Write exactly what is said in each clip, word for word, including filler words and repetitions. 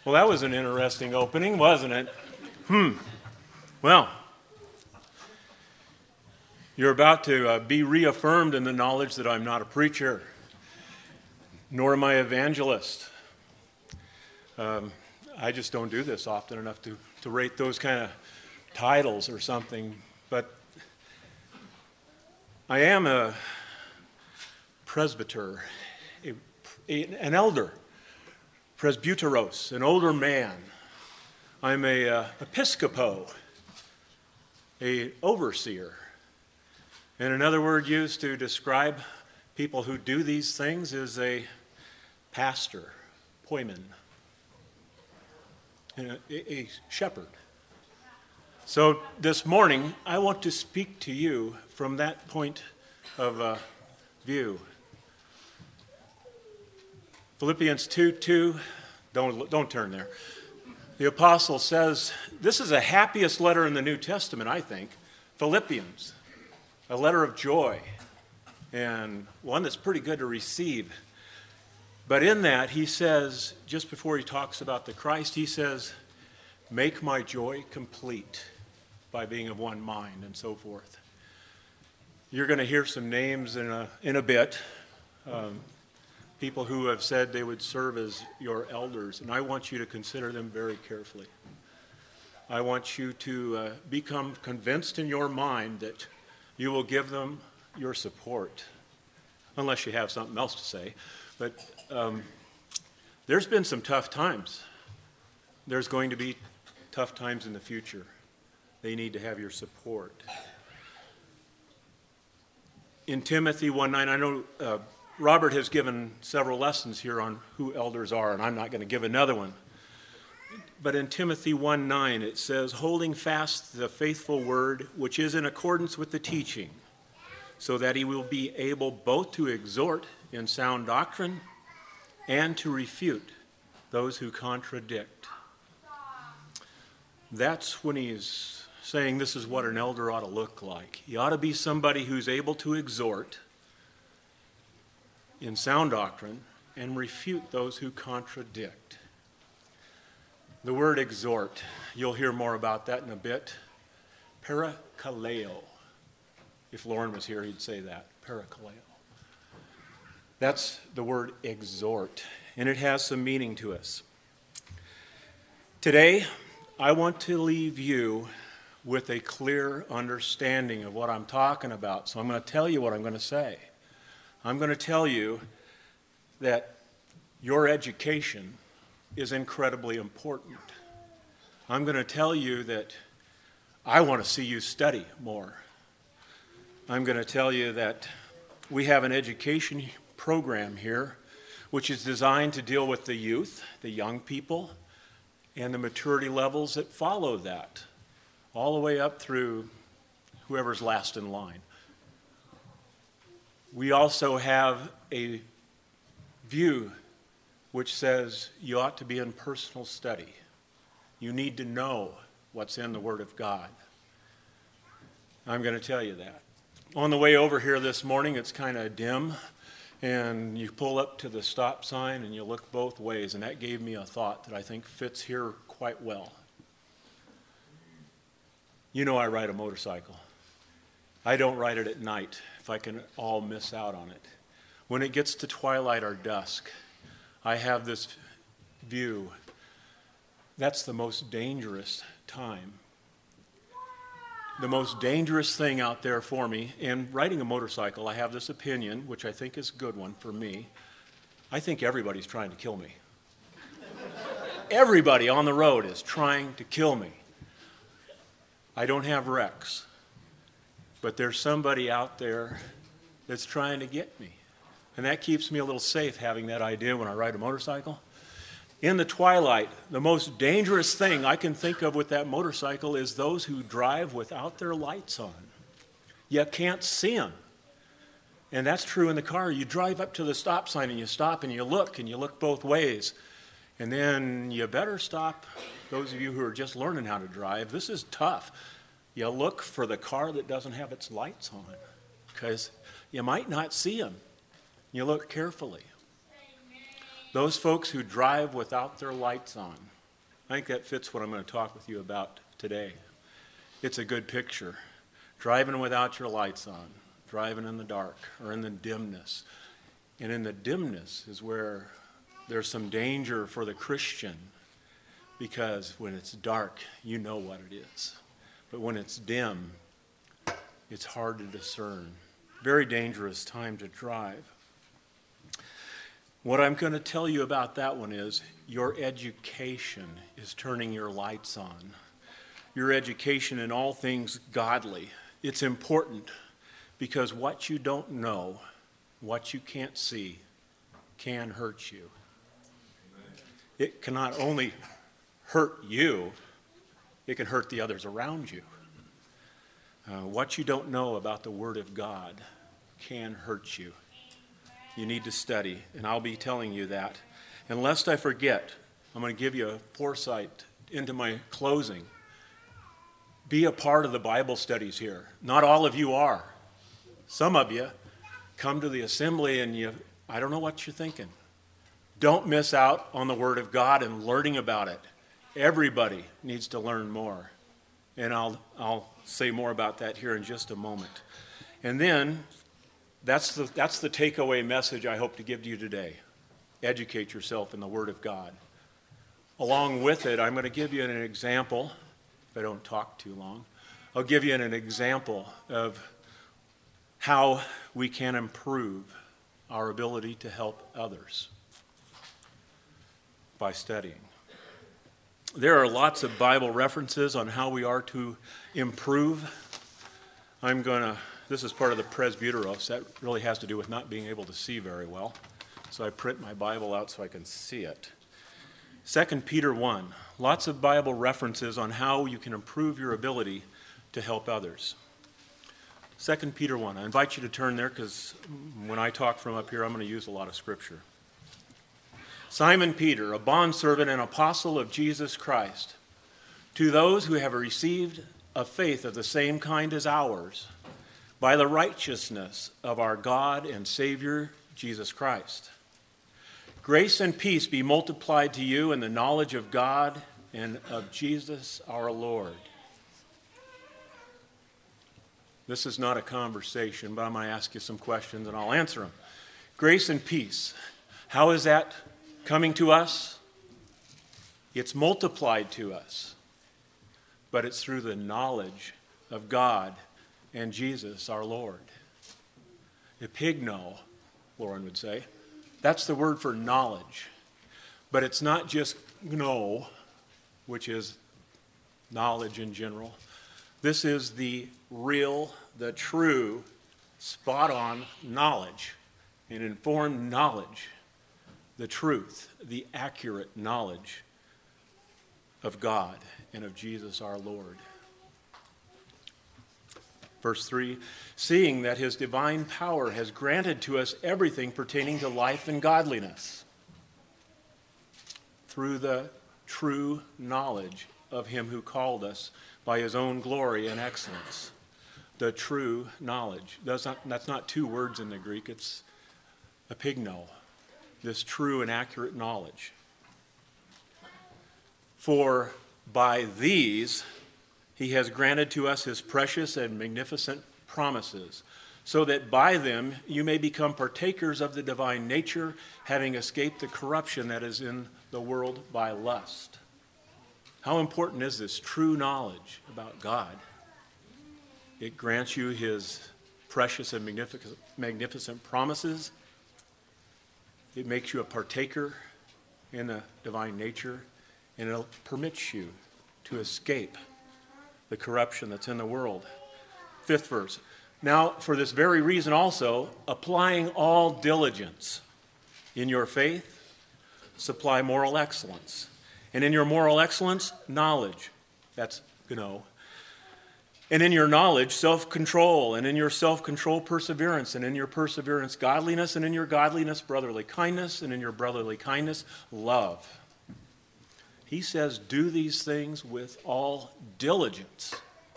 Well, that was an interesting opening, wasn't it? Hmm. Well, you're about to uh, be reaffirmed in the knowledge that I'm not a preacher, nor am I an evangelist. Um, I just don't do this often enough to, to rate those kind of titles or something. But I am a presbyter, a, a, an elder. Presbyteros, an older man. I'm a uh, episcopo, a overseer. And another word used to describe people who do these things is a pastor, poimen, and a, a shepherd. So this morning, I want to speak to you from that point of uh, view. Philippians two two, don't, don't turn there. The apostle says, this is the happiest letter in the New Testament, I think, Philippians, a letter of joy, and one that's pretty good to receive. But in that, he says, just before he talks about the Christ, he says, make my joy complete by being of one mind, and so forth. You're going to hear some names in a, in a bit. Um, People who have said they would serve as your elders, and I want you to consider them very carefully. I want you to uh, become convinced in your mind that you will give them your support, unless you have something else to say. But um, there's been some tough times. There's going to be tough times in the future. They need to have your support. In Timothy one nine, I know uh, Robert has given several lessons here on who elders are, and I'm not going to give another one. But in Timothy one nine, it says, holding fast the faithful word, which is in accordance with the teaching, so that he will be able both to exhort in sound doctrine and to refute those who contradict. That's when he's saying this is what an elder ought to look like. He ought to be somebody who's able to exhort in sound doctrine and refute those who contradict. The word exhort, you'll hear more about that in a bit. Parakaleo. If Lauren was here, he'd say that. Parakaleo. That's the word exhort, and it has some meaning to us. Today, I want to leave you with a clear understanding of what I'm talking about. So I'm going to tell you what I'm going to say. I'm going to tell you that your education is incredibly important. I'm going to tell you that I want to see you study more. I'm going to tell you that we have an education program here which is designed to deal with the youth, the young people, and the maturity levels that follow that, all the way up through whoever's last in line. We also have a view which says you ought to be in personal study. You need to know what's in the Word of God. I'm going to tell you that. On the way over here this morning, it's kind of dim, and you pull up to the stop sign and you look both ways, and that gave me a thought that I think fits here quite well. You know I ride a motorcycle. I don't ride it at night if I can all miss out on it. When it gets to twilight or dusk, I have this view. That's the most dangerous time. The most dangerous thing out there for me, and riding a motorcycle, I have this opinion, which I think is a good one for me. I think everybody's trying to kill me. Everybody on the road is trying to kill me. I don't have wrecks. But there's somebody out there that's trying to get me. And that keeps me a little safe, having that idea when I ride a motorcycle. In the twilight, the most dangerous thing I can think of with that motorcycle is those who drive without their lights on. You can't see them. And that's true in the car. You drive up to the stop sign and you stop and you look, and you look both ways. And then you better stop. Those of you who are just learning how to drive, this is tough. You look for the car that doesn't have its lights on, because you might not see them. You look carefully. Those folks who drive without their lights on. I think that fits what I'm going to talk with you about today. It's a good picture. Driving without your lights on, driving in the dark or in the dimness. And in the dimness is where there's some danger for the Christian, because when it's dark, you know what it is. But when it's dim, it's hard to discern. Very dangerous time to drive. What I'm going to tell you about that one is your education is turning your lights on. Your education in all things godly. It's important because what you don't know, what you can't see, can hurt you. It can not only hurt you, it can hurt the others around you. Uh, what you don't know about the Word of God can hurt you. You need to study, and I'll be telling you that. And lest I forget, I'm going to give you a foresight into my closing. Be a part of the Bible studies here. Not all of you are. Some of you come to the assembly and you, I don't know what you're thinking. Don't miss out on the Word of God and learning about it. Everybody needs to learn more. And I'll, I'll say more about that here in just a moment. And then, that's the, that's the takeaway message I hope to give to you today. Educate yourself in the Word of God. Along with it, I'm going to give you an example. If I don't talk too long, I'll give you an example of how we can improve our ability to help others by studying. There are lots of Bible references on how we are to improve. I'm going to, this is part of the presbyteros. That really has to do with not being able to see very well. So I print my Bible out so I can see it. Second Peter one, lots of Bible references on how you can improve your ability to help others. Second Peter one, I invite you to turn there because when I talk from up here, I'm going to use a lot of scripture. Simon Peter, a bondservant and apostle of Jesus Christ, to those who have received a faith of the same kind as ours, by the righteousness of our God and Savior, Jesus Christ. Grace and peace be multiplied to you in the knowledge of God and of Jesus our Lord. This is not a conversation, but I'm going to ask you some questions and I'll answer them. Grace and peace. How is that coming to us? It's multiplied to us, but it's through the knowledge of God and Jesus our Lord. Epigno, Lauren would say. That's the word for knowledge. But it's not just gno, which is knowledge in general. This is the real, the true, spot-on knowledge, an informed knowledge, the truth, the accurate knowledge of God and of Jesus our Lord. Verse three, seeing that his divine power has granted to us everything pertaining to life and godliness through the true knowledge of him who called us by his own glory and excellence. The true knowledge. That's not, that's not two words in the Greek, it's epigno, this true and accurate knowledge. For by these he has granted to us his precious and magnificent promises, so that by them you may become partakers of the divine nature, having escaped the corruption that is in the world by lust. How important is this true knowledge about God? It grants you his precious and magnificent, magnificent promises. It makes you a partaker in the divine nature, and it permits you to escape the corruption that's in the world. Fifth verse. Now, for this very reason also, applying all diligence in your faith, supply moral excellence. And in your moral excellence, knowledge. That's, you know. And in your knowledge, self-control. And in your self-control, perseverance. And in your perseverance, godliness. And in your godliness, brotherly kindness. And in your brotherly kindness, love. He says, do these things with all diligence.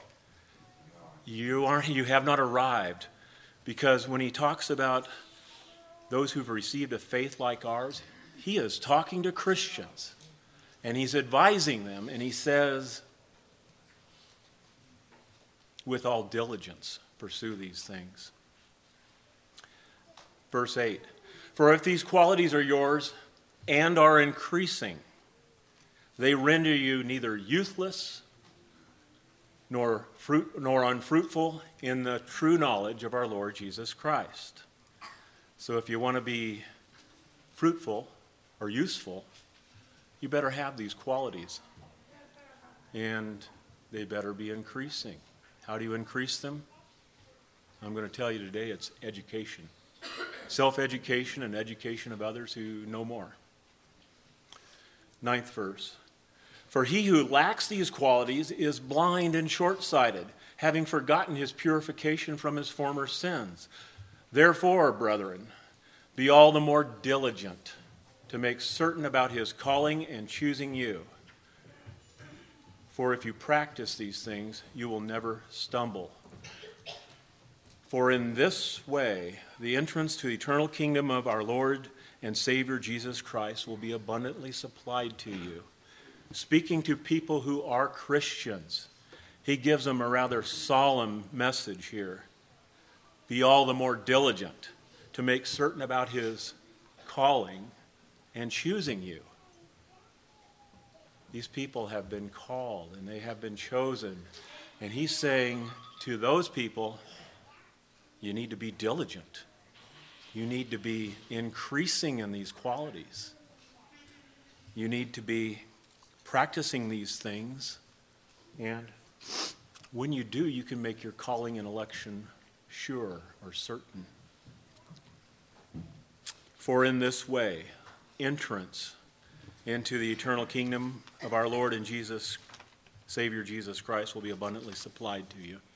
You aren't, you have not arrived. Because when he talks about those who've received a faith like ours, he is talking to Christians, and he's advising them, and he says, with all diligence, pursue these things. Verse eight, for if these qualities are yours and are increasing, they render you neither youthless nor fruit nor unfruitful in the true knowledge of our Lord Jesus Christ. So if you want to be fruitful or useful, you better have these qualities, and they better be increasing. How do you increase them? I'm going to tell you today, it's education. Self-education and education of others who know more. Ninth verse. For he who lacks these qualities is blind and short-sighted, having forgotten his purification from his former sins. Therefore, brethren, be all the more diligent to make certain about his calling and choosing you. For if you practice these things, you will never stumble. For in this way, the entrance to the eternal kingdom of our Lord and Savior Jesus Christ will be abundantly supplied to you. Speaking to people who are Christians, he gives them a rather solemn message here. Be all the more diligent to make certain about his calling and choosing you. These people have been called and they have been chosen. And he's saying to those people, you need to be diligent. You need to be increasing in these qualities. You need to be practicing these things. And when you do, you can make your calling and election sure or certain. For in this way, entrance into the eternal kingdom of our Lord and Jesus, Savior Jesus Christ, will be abundantly supplied to you.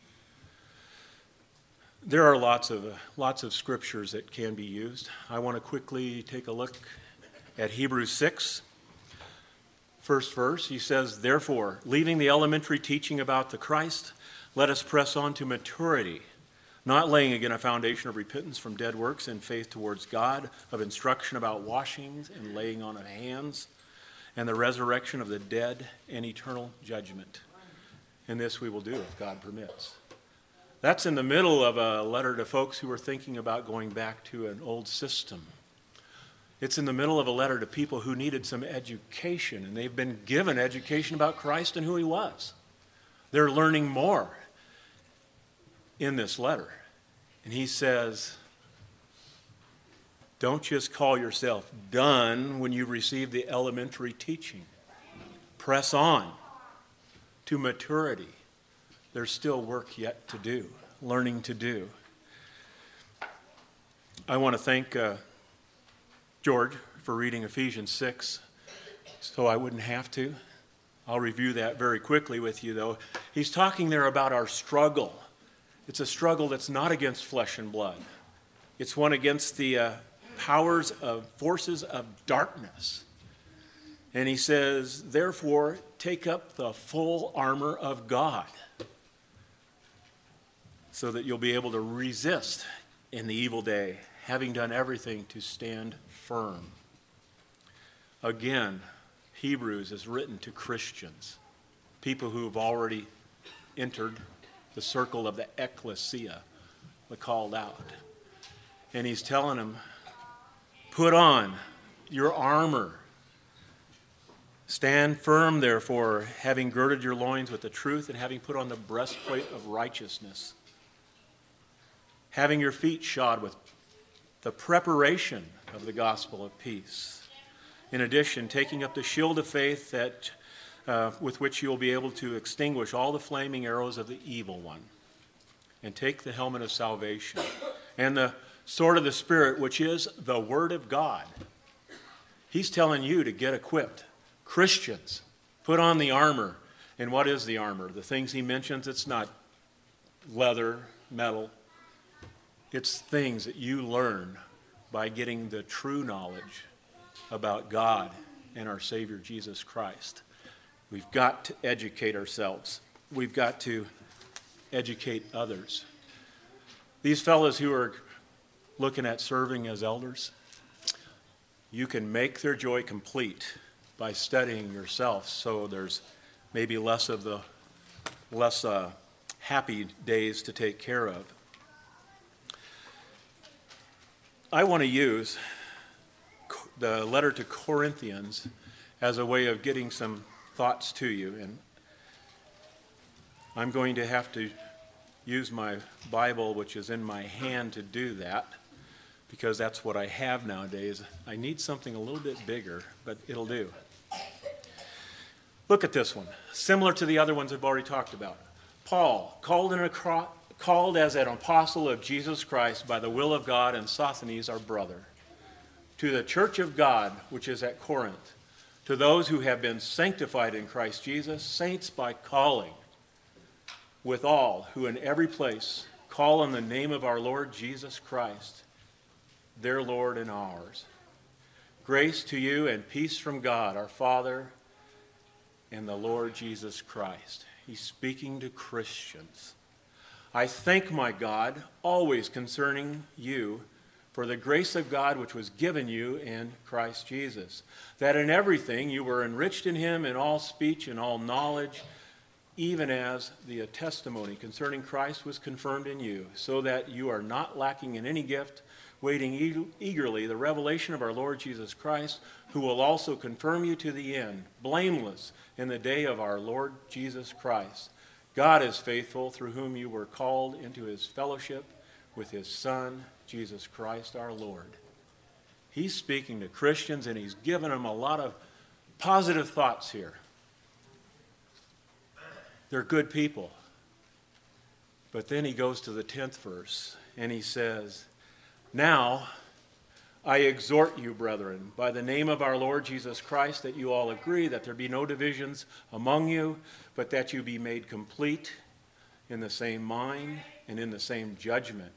There are lots of uh, lots of scriptures that can be used. I want to quickly take a look at Hebrews six. First verse, he says, therefore, leaving the elementary teaching about the Christ, let us press on to maturity, not laying again a foundation of repentance from dead works and faith towards God, of instruction about washings and laying on of hands, and the resurrection of the dead and eternal judgment. And this we will do if God permits. That's in the middle of a letter to folks who are thinking about going back to an old system. It's in the middle of a letter to people who needed some education, and they've been given education about Christ and who he was. They're learning more in this letter. And he says, don't just call yourself done when you receive the elementary teaching. Press on to maturity. There's still work yet to do, learning to do. I want to thank uh, George for reading Ephesians six, so I wouldn't have to. I'll review that very quickly with you, though. He's talking there about our struggle. It's a struggle that's not against flesh and blood. It's one against the uh, powers of forces of darkness. And he says, therefore, take up the full armor of God, so that you'll be able to resist in the evil day, having done everything to stand firm. Again, Hebrews is written to Christians, people who have already entered the circle of the ecclesia, the called out. And he's telling them, put on your armor. Stand firm, therefore, having girded your loins with the truth and having put on the breastplate of righteousness, having your feet shod with the preparation of the gospel of peace. In addition, taking up the shield of faith that uh, with which you will be able to extinguish all the flaming arrows of the evil one. And take the helmet of salvation and the sword of the Spirit, which is the Word of God. He's telling you to get equipped. Christians, put on the armor. And what is the armor? The things he mentions, it's not leather, metal. It's things that you learn by getting the true knowledge about God and our Savior Jesus Christ. We've got to educate ourselves. We've got to educate others. These fellows who are looking at serving as elders, you can make their joy complete by studying yourself, so there's maybe less of the less uh, happy days to take care of. I want to use the letter to Corinthians as a way of getting some thoughts to you, and I'm going to have to use my Bible, which is in my hand, to do that, because that's what I have nowadays. I need something a little bit bigger, but it'll do. Look at this one, similar to the other ones I've already talked about. Paul, called, in a cro- called as an apostle of Jesus Christ by the will of God, and Sosthenes, our brother, to the church of God, which is at Corinth, to those who have been sanctified in Christ Jesus, saints by calling, with all who in every place call on the name of our Lord Jesus Christ, their Lord and ours. Grace to you and peace from God, our Father, and the Lord Jesus Christ. He's speaking to Christians. I thank my God always concerning you for the grace of God which was given you in Christ Jesus, that in everything you were enriched in him in all speech and all knowledge, even as the testimony concerning Christ was confirmed in you, so that you are not lacking in any gift, waiting e- eagerly the revelation of our Lord Jesus Christ, who will also confirm you to the end, blameless in the day of our Lord Jesus Christ. God is faithful, through whom you were called into his fellowship with his Son, Jesus Christ our Lord. He's speaking to Christians, and he's given them a lot of positive thoughts here. They're good people. But then he goes to the tenth verse, and he says, now I exhort you, brethren, by the name of our Lord Jesus Christ, that you all agree, that there be no divisions among you, but that you be made complete in the same mind and in the same judgment.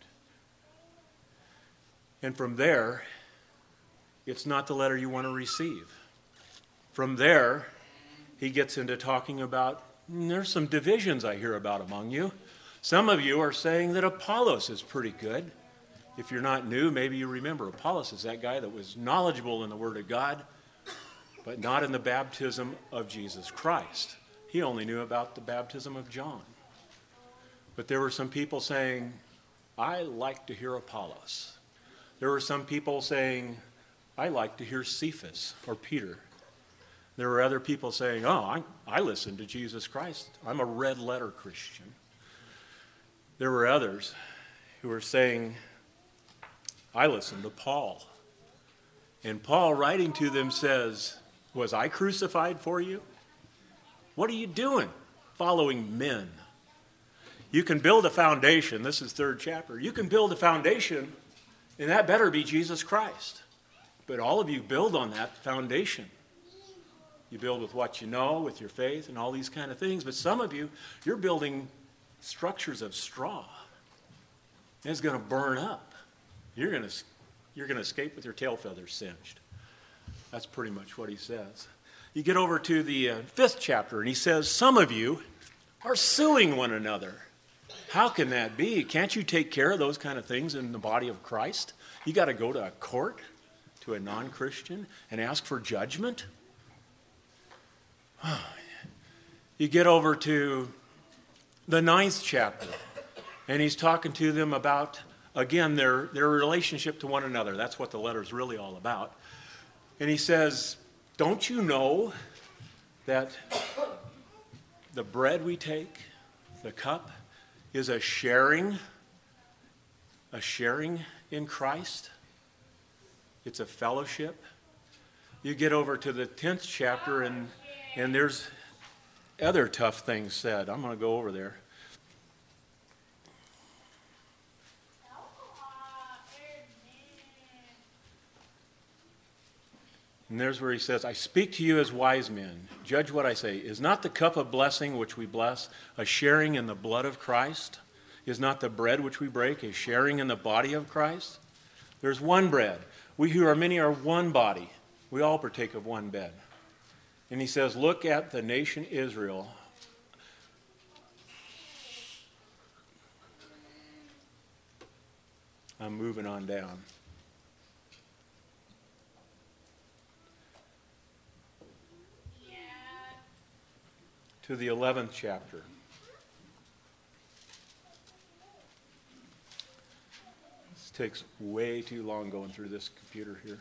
And from there, it's not the letter you want to receive. From there, he gets into talking about, there's some divisions I hear about among you. Some of you are saying that Apollos is pretty good. If you're not new, maybe you remember Apollos is that guy that was knowledgeable in the Word of God, but not in the baptism of Jesus Christ. He only knew about the baptism of John. But there were some people saying, I like to hear Apollos. There were some people saying, I like to hear Cephas or Peter. There were other people saying, oh, I, I listen to Jesus Christ. I'm a red letter Christian. There were others who were saying, I listen to Paul. And Paul, writing to them, says, was I crucified for you? What are you doing following men? You can build a foundation. This is third chapter. You can build a foundation, and that better be Jesus Christ. But all of you build on that foundation. You build with what you know, with your faith, and all these kind of things. But some of you, you're building structures of straw. And it's going to burn up. You're going to you're going to escape with your tail feathers singed. That's pretty much what he says. You get over to the uh, fifth chapter, and he says, some of you are suing one another. How can that be? Can't you take care of those kind of things in the body of Christ? You got to go to a court, to a non-Christian, and ask for judgment? You get over to the ninth chapter, and he's talking to them about, again, their, their relationship to one another. That's what the letter is really all about. And he says, don't you know that the bread we take, the cup, is a sharing, a sharing in Christ? It's a fellowship. You get over to the tenth chapter, and, and there's other tough things said. I'm going to go over there. And there's where he says, I speak to you as wise men. Judge what I say. Is not the cup of blessing which we bless a sharing in the blood of Christ? Is not the bread which we break a sharing in the body of Christ? There's one bread. We who are many are one body. We all partake of one bed. And he says, look at the nation Israel. I'm moving on down. to the eleventh chapter. This takes way too long going through this computer here.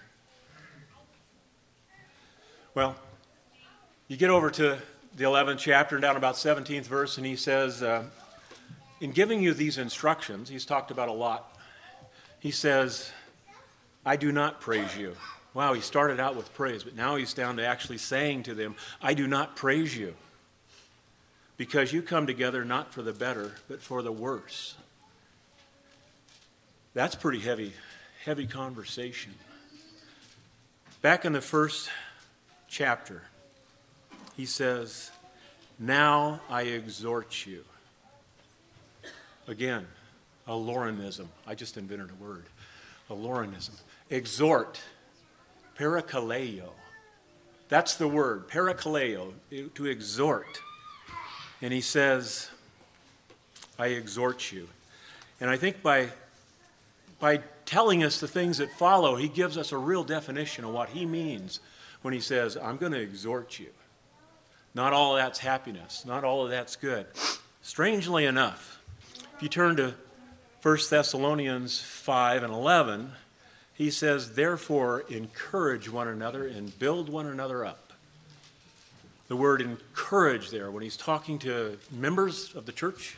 Well, you get over to the eleventh chapter, down about seventeenth verse, and he says, uh, in giving you these instructions, he's talked about a lot. He says, I do not praise you. Wow, he started out with praise, but now he's down to actually saying to them, I do not praise you, because you come together not for the better, but for the worse. That's pretty heavy, heavy conversation. Back in the first chapter, he says, now I exhort you. Again, a Lorenism. I just invented a word. A Lorenism. Exhort. Parakaleo. That's the word. Parakaleo. To exhort. And he says, I exhort you. And I think by, by telling us the things that follow, he gives us a real definition of what he means when he says, I'm going to exhort you. Not all of that's happiness. Not all of that's good. Strangely enough, if you turn to First Thessalonians five and eleven, he says, therefore, encourage one another and build one another up. The word encourage there, when he's talking to members of the church,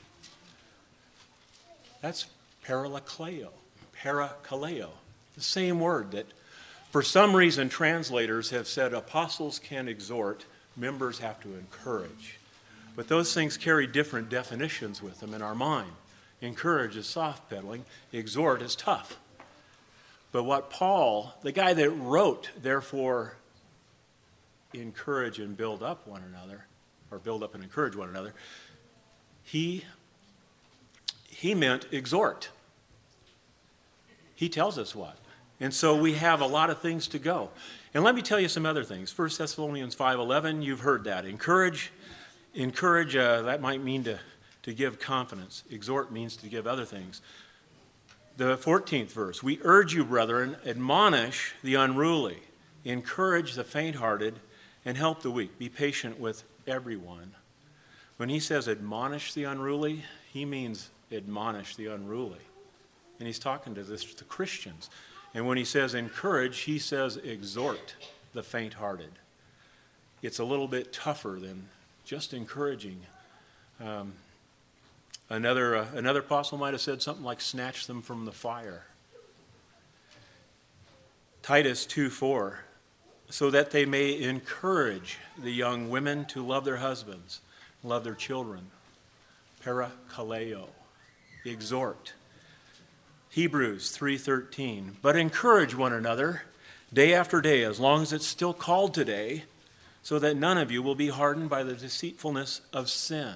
that's parakaleo. Parakaleo. The same word that, for some reason, translators have said apostles can exhort, members have to encourage. But those things carry different definitions with them in our mind. Encourage is soft pedaling, exhort is tough. But what Paul, the guy that wrote, therefore, encourage and build up one another, or build up and encourage one another, he, he meant exhort. He tells us what. And so we have a lot of things to go. And let me tell you some other things. First Thessalonians five eleven, you've heard that. Encourage, encourage, uh, that might mean to, to give confidence. Exhort means to give other things. The fourteenth verse, we urge you, brethren, admonish the unruly, encourage the faint-hearted, and help the weak. Be patient with everyone. When he says admonish the unruly, he means admonish the unruly. And he's talking to this, the Christians. And when he says encourage, he says exhort the faint-hearted. It's a little bit tougher than just encouraging. Um, another, uh, another apostle might have said something like snatch them from the fire. Titus two four, so that they may encourage the young women to love their husbands, love their children. Parakaleo, exhort. Hebrews three thirteen, but encourage one another day after day, as long as it's still called today, so that none of you will be hardened by the deceitfulness of sin.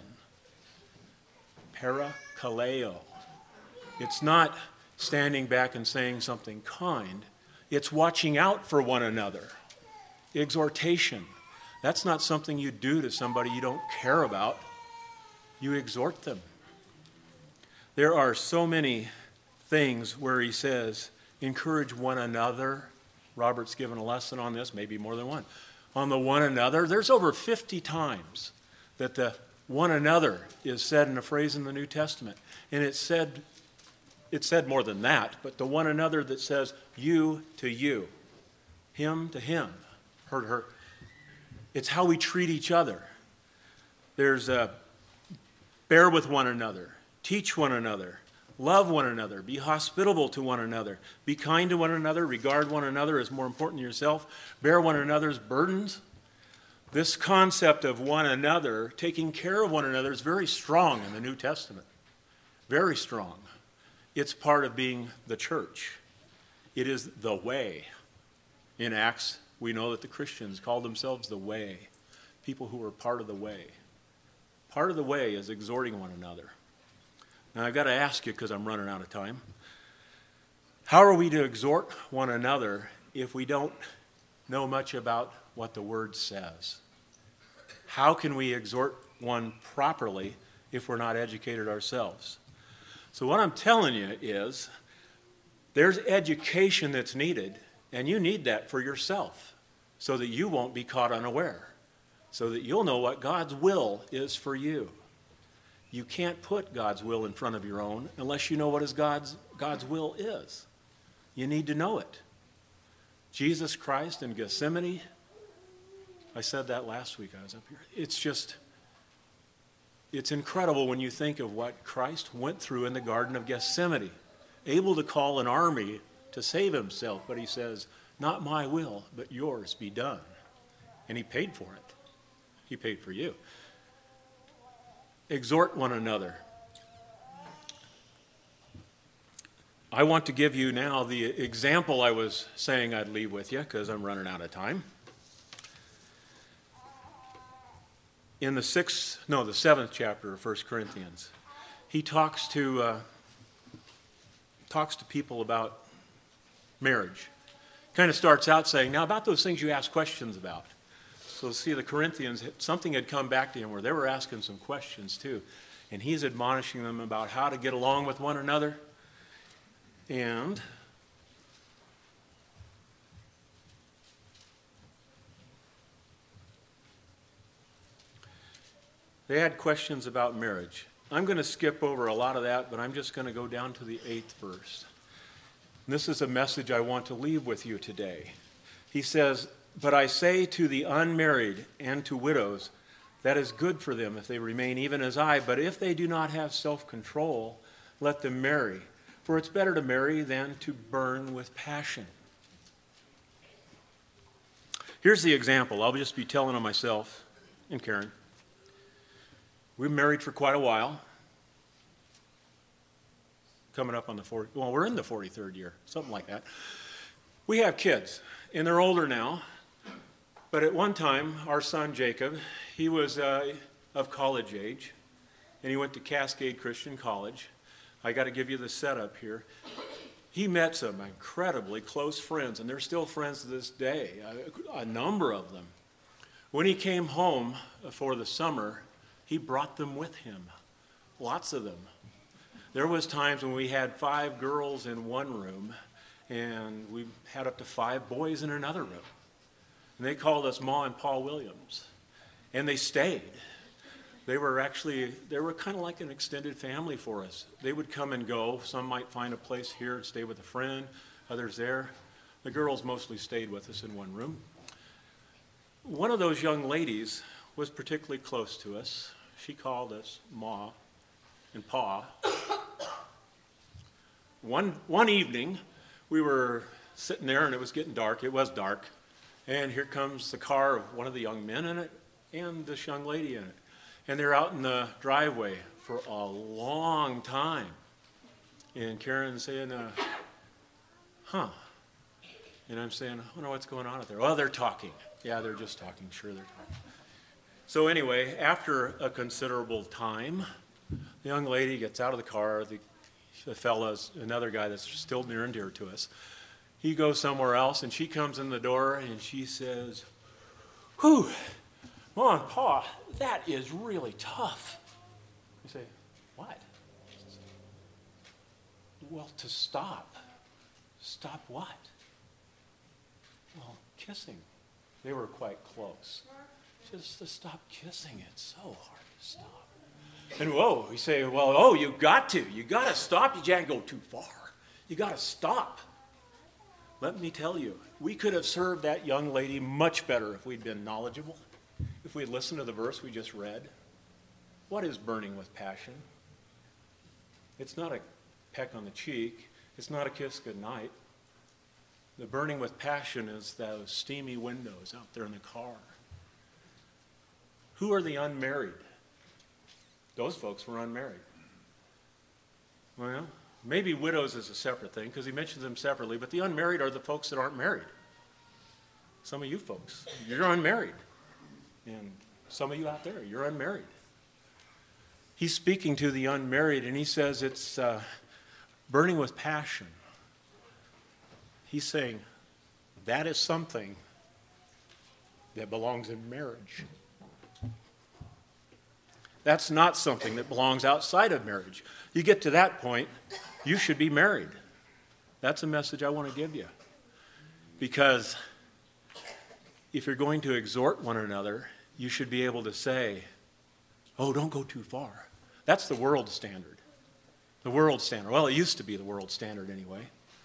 Parakaleo. It's not standing back and saying something kind. It's watching out for one another. Exhortation. That's not something you do to somebody you don't care about. You exhort them. There are so many things where he says, encourage one another. Robert's given a lesson on this, maybe more than one. On the one another, there's over fifty times that the one another is said in a phrase in the New Testament. And it's said, it's said more than that, but the one another that says you to you, him to him, her to her. It's how we treat each other. There's a bear with one another, teach one another, love one another, be hospitable to one another, be kind to one another, regard one another as more important than yourself, bear one another's burdens. This concept of one another, taking care of one another, is very strong in the New Testament. Very strong. It's part of being the church. It is the way. In Acts, we know that the Christians called themselves the way, people who were part of the way. Part of the way is exhorting one another. Now, I've got to ask you, because I'm running out of time, how are we to exhort one another if we don't know much about what the Word says? How can we exhort one properly if we're not educated ourselves? So what I'm telling you is there's education that's needed, and you need that for yourself so that you won't be caught unaware, so that you'll know what God's will is for you. You can't put God's will in front of your own unless you know what is God's, God's will is. You need to know it. Jesus Christ in Gethsemane, I said that last week I was up here. It's just, it's incredible when you think of what Christ went through in the Garden of Gethsemane, able to call an army to save himself, but he says, not my will, but yours be done. And he paid for it. He paid for you. Exhort one another. I want to give you now the example I was saying I'd leave with you because I'm running out of time. In the sixth, no, the seventh chapter of First Corinthians, he talks to uh, talks to people about marriage. Kind of starts out saying, now about those things you ask questions about. So see, the Corinthians, something had come back to him where they were asking some questions too. And he's admonishing them about how to get along with one another. And they had questions about marriage. I'm going to skip over a lot of that, but I'm just going to go down to the eighth verse. And this is a message I want to leave with you today. He says, but I say to the unmarried and to widows, that is good for them if they remain even as I. But if they do not have self-control, let them marry. For it's better to marry than to burn with passion. Here's the example. I'll just be telling on myself and Karen. We've been married for quite a while. Coming up on the forty, well, we're in the forty-third year, something like that. We have kids, and they're older now. But at one time, our son Jacob, he was uh, of college age, and he went to Cascade Christian College. I got to give you the setup here. He met some incredibly close friends, and they're still friends to this day, a, a number of them. When he came home for the summer, he brought them with him, lots of them. There was times when we had five girls in one room, and we had up to five boys in another room. And they called us Ma and Pa Williams. And they stayed. They were actually, they were kind of like an extended family for us. They would come and go. Some might find a place here and stay with a friend, others there. The girls mostly stayed with us in one room. One of those young ladies was particularly close to us. She called us Ma and Pa. One, one evening, we were sitting there and it was getting dark. It was dark. And here comes the car of one of the young men in it and this young lady in it. And they're out in the driveway for a long time. And Karen's saying, uh, huh. And I'm saying, I wonder what's going on out there. Oh, they're talking. Yeah, they're just talking. Sure, they're talking. So anyway, after a considerable time, the young lady gets out of the car. The, the fella's another guy that's still near and dear to us. He goes somewhere else, and she comes in the door, and she says, whew, Ma and Pa, that is really tough. You say, what? Well, to stop. Stop what? Well, kissing. They were quite close. Just to stop kissing, it's so hard to stop. And whoa, you say, well, oh, you got to. You got to stop. You can't go too far. You got to stop. Let me tell you, we could have served that young lady much better if we'd been knowledgeable, if we'd listened to the verse we just read. What is burning with passion? It's not a peck on the cheek. It's not a kiss goodnight. The burning with passion is those steamy windows out there in the car. Who are the unmarried? Those folks were unmarried. Well, maybe widows is a separate thing because he mentions them separately, but the unmarried are the folks that aren't married. Some of you folks, you're unmarried. And some of you out there, you're unmarried. He's speaking to the unmarried, and he says it's uh, burning with passion. He's saying that is something that belongs in marriage. That's not something that belongs outside of marriage. You get to that point, you should be married. That's a message I want to give you. Because if you're going to exhort one another, you should be able to say, oh, don't go too far. That's the world standard. The world standard. Well, it used to be the world standard anyway.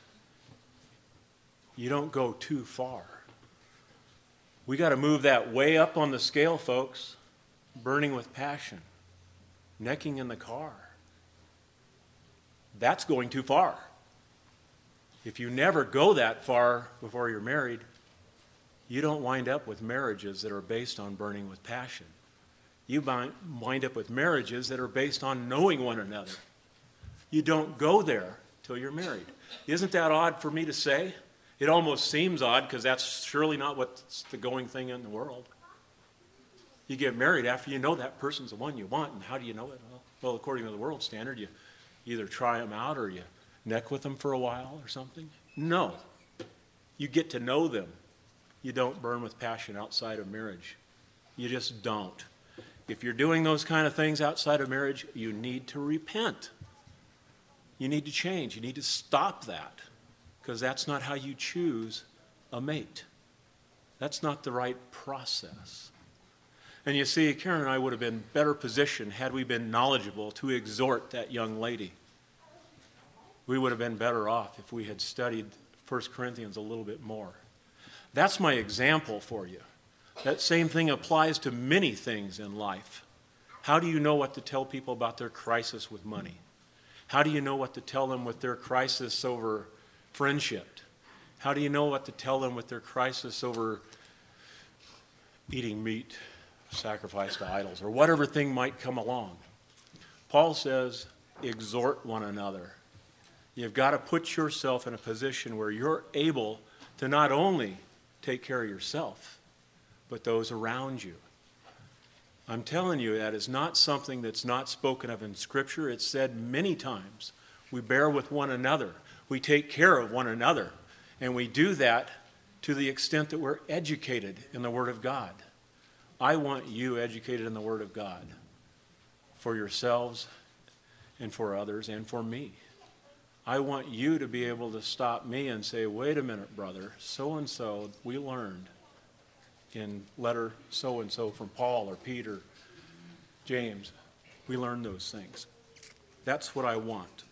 You don't go too far. We got to move that way up on the scale, folks. Burning with passion. Necking in the car. That's going too far. If you never go that far before you're married, you don't wind up with marriages that are based on burning with passion. You wind up with marriages that are based on knowing one another. You don't go there till you're married. Isn't that odd for me to say? It almost seems odd because that's surely not what's the going thing in the world. You get married after you know that person's the one you want, and how do you know it? Well, well according to the world standard, you either try them out or you neck with them for a while or something. No. You get to know them. You don't burn with passion outside of marriage. You just don't. If you're doing those kind of things outside of marriage, you need to repent. You need to change. You need to stop that, because that's not how you choose a mate. That's not the right process. And you see, Karen and I would have been better positioned had we been knowledgeable to exhort that young lady. We would have been better off if we had studied First Corinthians a little bit more. That's my example for you. That same thing applies to many things in life. How do you know what to tell people about their crisis with money? How do you know what to tell them with their crisis over friendship? How do you know what to tell them with their crisis over eating meat sacrificed to idols, or whatever thing might come along? Paul says, exhort one another. You've got to put yourself in a position where you're able to not only take care of yourself, but those around you. I'm telling you, that is not something that's not spoken of in Scripture. It's said many times. We bear with one another. We take care of one another. And we do that to the extent that we're educated in the Word of God. I want you educated in the Word of God for yourselves and for others and for me. I want you to be able to stop me and say, wait a minute, brother, so-and-so we learned in letter so-and-so from Paul or Peter, James. We learned those things. That's what I want.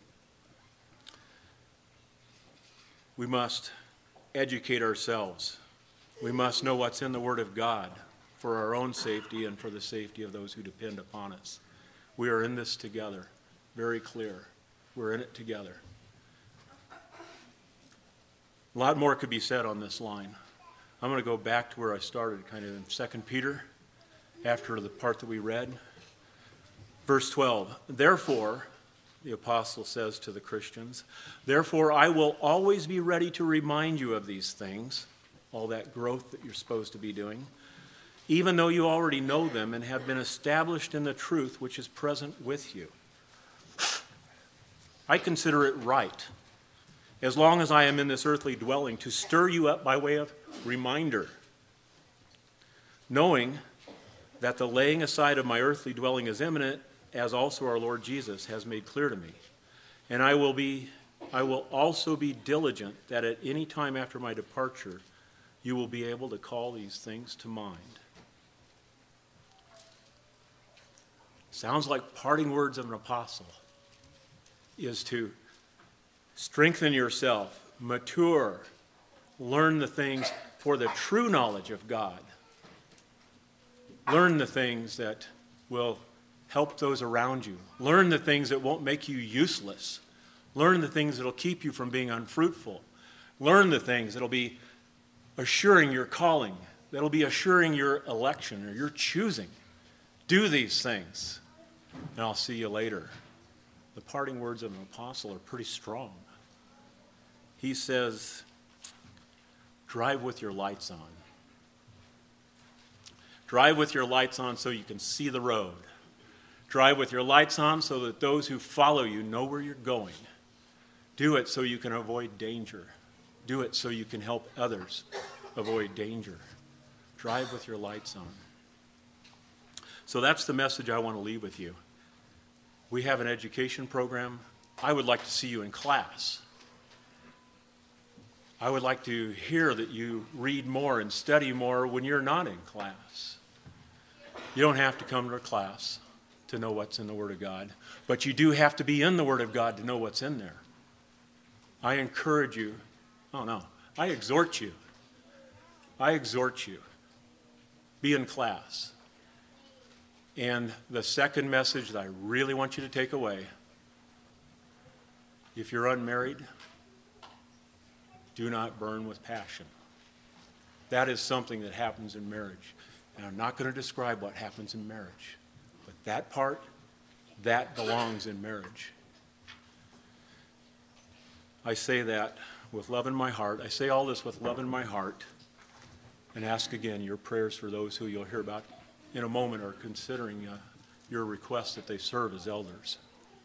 We must educate ourselves. We must know what's in the Word of God for our own safety and for the safety of those who depend upon us. We are in this together. Very clear. We're in it together. A lot more could be said on this line. I'm going to go back to where I started, kind of in Second Peter, after the part that we read. Verse twelve, therefore, the apostle says to the Christians, therefore I will always be ready to remind you of these things, all that growth that you're supposed to be doing, even though you already know them and have been established in the truth which is present with you. I consider it right, as long as I am in this earthly dwelling, to stir you up by way of reminder, knowing that the laying aside of my earthly dwelling is imminent, as also our Lord Jesus has made clear to me. And I will be, I will also be diligent that at any time after my departure, you will be able to call these things to mind. Sounds like parting words of an apostle is to strengthen yourself, mature, learn the things for the true knowledge of God. Learn the things that will help those around you. Learn the things that won't make you useless. Learn the things that will keep you from being unfruitful. Learn the things that will be assuring your calling, that will be assuring your election or your choosing. Do these things, and I'll see you later. The parting words of an apostle are pretty strong. He says, drive with your lights on. Drive with your lights on so you can see the road. Drive with your lights on so that those who follow you know where you're going. Do it so you can avoid danger. Do it so you can help others avoid danger. Drive with your lights on. So that's the message I want to leave with you. We have an education program. I would like to see you in class. I would like to hear that you read more and study more when you're not in class. You don't have to come to a class to know what's in the Word of God, but you do have to be in the Word of God to know what's in there. I encourage you, oh no, I exhort you. I exhort you. Be in class. And the second message that I really want you to take away, if you're unmarried, do not burn with passion. That is something that happens in marriage. And I'm not going to describe what happens in marriage. But that part, that belongs in marriage. I say that with love in my heart. I say all this with love in my heart. And ask again your prayers for those who you'll hear about in a moment are considering uh, your request that they serve as elders.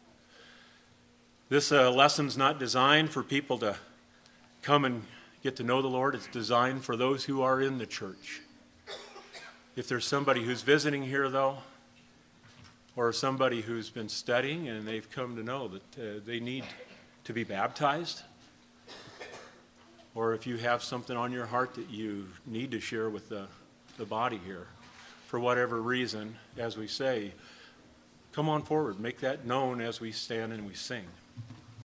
This uh, lesson's not designed for people to come and get to know the Lord. It's designed for those who are in the church. If there's somebody who's visiting here, though, or somebody who's been studying and they've come to know that uh, they need to be baptized, or if you have something on your heart that you need to share with the, the body here, for whatever reason, as we say, come on forward. Make that known as we stand and we sing.